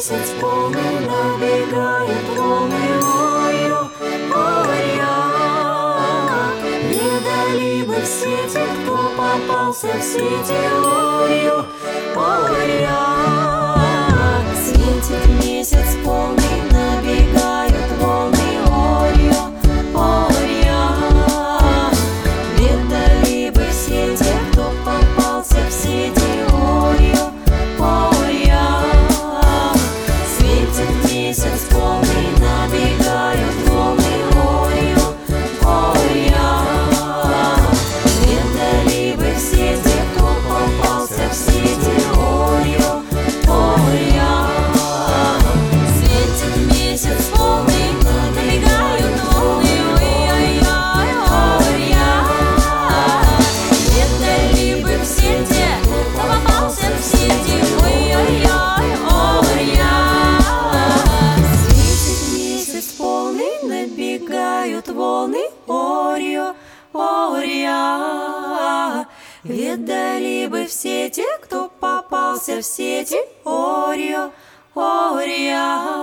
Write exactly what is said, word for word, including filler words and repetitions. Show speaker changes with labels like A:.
A: месяц полный, набегают волны, ой-ё, ой-я. Не дали бы все те, кто попался в сети, ой-ё, ой-я. Светит месяц полный, набегают волны, ой-ё, ой-я. Не дали бы все те, кто попался в сети, ой-ё, ой-я. Светит месяц полный, набегают волны, ой-ё, ой-я. Не дали бы все те, кто попался в сети, ой-ё, ой-я. Светит месяц полный, набегают волны, ой-ой-ой, ой-я. Не дали бы все те, кто попался в сети, ой-ой-ой, ой-я. Светит месяц полный, набегают волны, ой-ё, ой-я. Видали бы все те, кто попался в сети, ой-ё, ой-я.